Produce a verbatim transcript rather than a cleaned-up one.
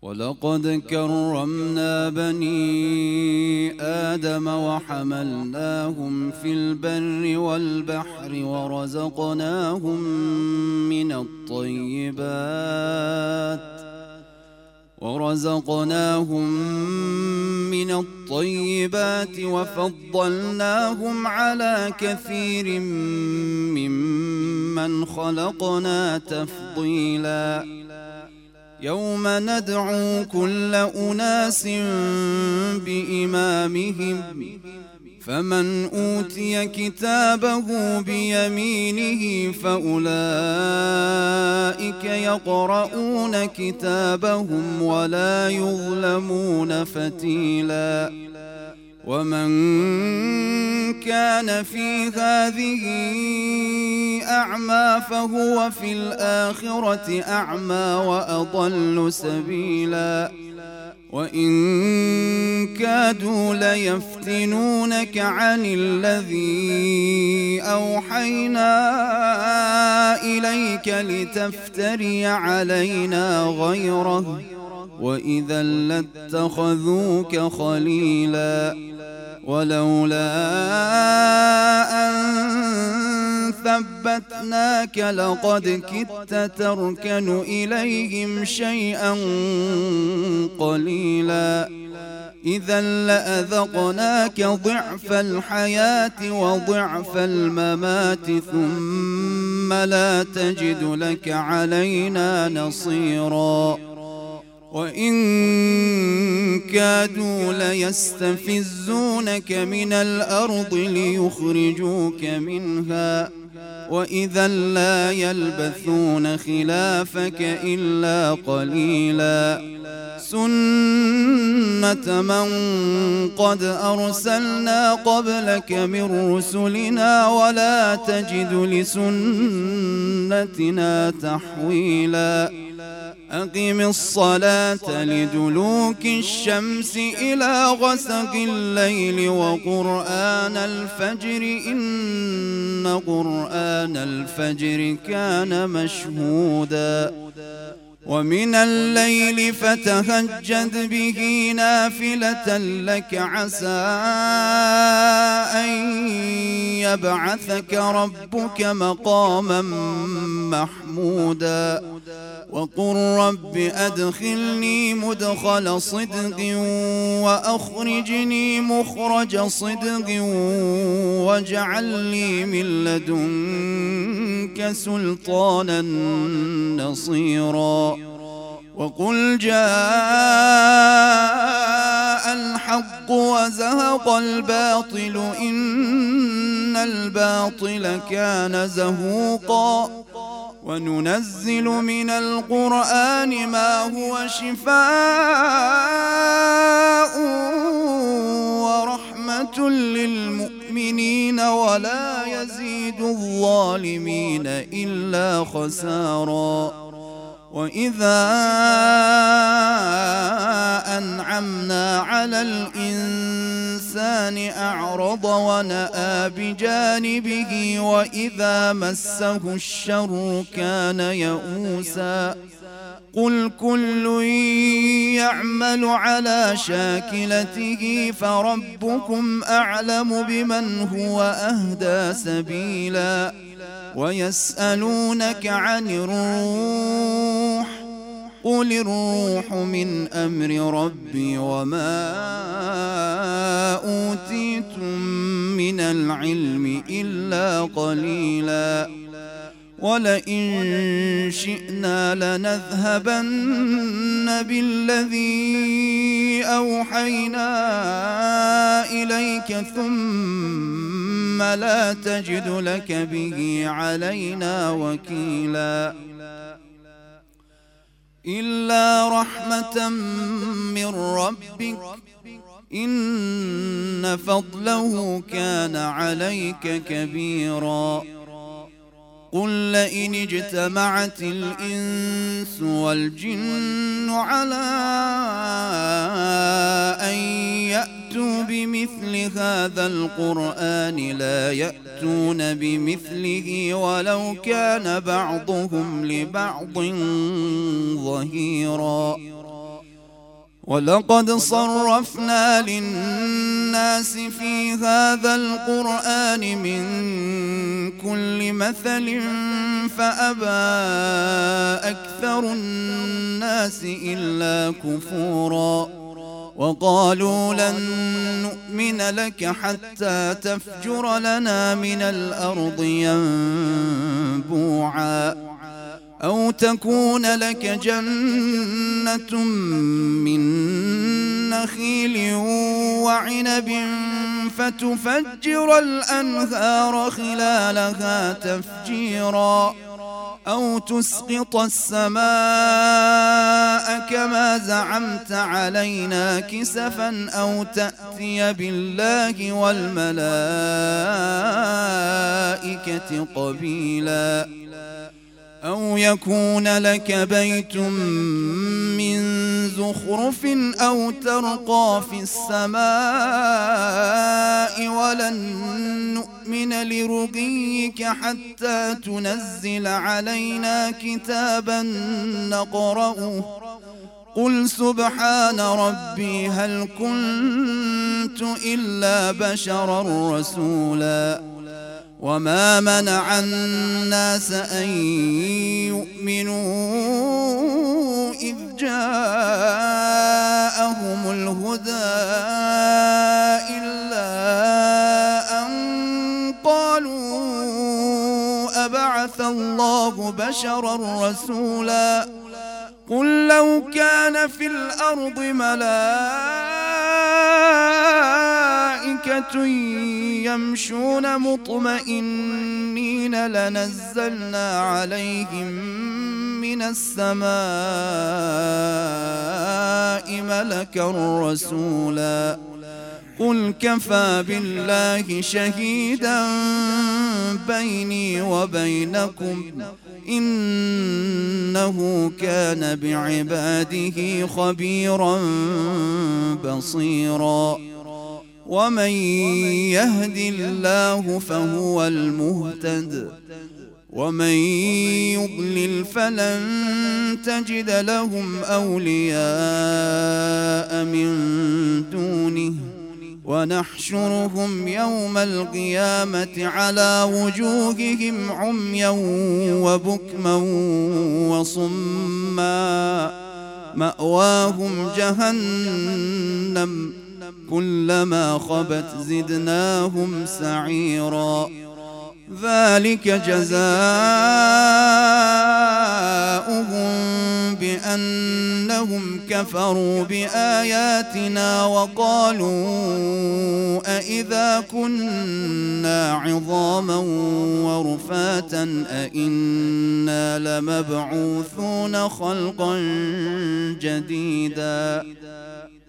ولقد كرمنا بني آدم وحملناهم في البر والبحر ورزقناهم من الطيبات ورزقناهم من الطيبات وفضلناهم على كثير ممن خلقنا تفضيلا. يوم ندعو كل أناس بإمامهم فمن أوتي كتابه بيمينه فأولئك يقرؤون كتابهم ولا يظلمون فتيلا. ومن كان في هذه أعمى فهو في الآخرة أعمى وأضل سبيلا. وإن كادوا ليفتنونك عن الذي أوحينا إليك لتفتري علينا غيره وإذا لاتخذوك خليلا. ولولا أن ثبتناك لقد كدت تركن إليهم شيئا قليلا. إذا لأذقناك ضعف الحياة وضعف الممات ثم لا تجد لك علينا نصيرا. وإن كادوا ليستفزونك من الأرض ليخرجوك منها وإذا لا يلبثون خلافك إلا قليلا. سنة من قد أرسلنا قبلك من رسلنا ولا تجد لسنتنا تحويلا. أقم الصلاة لدلوك الشمس إلى غسق الليل وقرآن الفجر إن قرآن الفجر كان مشهودا. ومن الليل فتهجد به نافلة لك عسى أن يبعثك ربك مقاما محمودا. وقل رب أدخلني مدخل صدق وأخرجني مخرج صدق واجعل لي من لدنك سلطانا نصيرا. وقل جاء الحق وزهق الباطل إن الباطل كان زهوقا. وننزل من القرآن ما هو شفاء ورحمة للمؤمنين ولا يزيد الظالمين إلا خسارا. وإذا أنعمنا على الإنسان أعرض ونأى بجانبه وإذا مسه الشر كان يئوسا. قل كل يعمل على شاكلته فربكم أعلم بمن هو أهدى سبيلا. ويسألونك عن الروح قل الروح من أمر ربي وما أوتيتم من العلم إلا قليلا. ولئن شئنا لنذهبن بالذي أوحينا إليك ثم لا تجد لك به علينا وكيلا. إلا رحمة من ربك إن فضله كان عليك كبيرا. قل لئن اجتمعت الإنس والجن على أن يأتوا بمثل هذا القرآن لا يأتون بمثله ولو كان بعضهم لبعض ظهيرا. ولقد صرفنا للناس في هذا القرآن من كل مثل فأبى أكثر الناس إلا كفورا وقالوا لن نؤمن لك حتى تفجر لنا من الأرض ينبوعا أو تكون لك جنة من نخيل وعنب فتفجر الأنهار خلالها تفجيرا أو تسقط السماء كما زعمت علينا كسفا أو تأتي بالله والملائكة قبيلا أو يكون لك بيت من زخرف أو ترقى في السماء ولن نؤمن لرقيك حتى تنزل علينا كتابا نقرأه قل سبحان ربي هل كنت إلا بشرا رسولا وما منع الناس أن يؤمنوا إذ جاءهم الهدى إلا أن قالوا أبعث الله بشرا رسولا قل لو كان في الأرض ملائكة يمشون مطمئنين لنزلنا عليهم من السماء ملكا رسولا قل كفى بالله شهيدا بيني وبينكم إنه كان بعباده خبيرا بصيرا ومن يهد الله فهو المهتد ومن يضلل فلن تجد لهم أولياء من دونه ونحشرهم يوم القيامة على وجوههم عميا وبكما وصما مأواهم جهنم كلما خبت زدناهم سعيرا ذلك جزاؤهم بأنهم كفروا بآياتنا وقالوا أإذا كنا عظاما ورفاتا أإنا لمبعوثون خلقا جديدا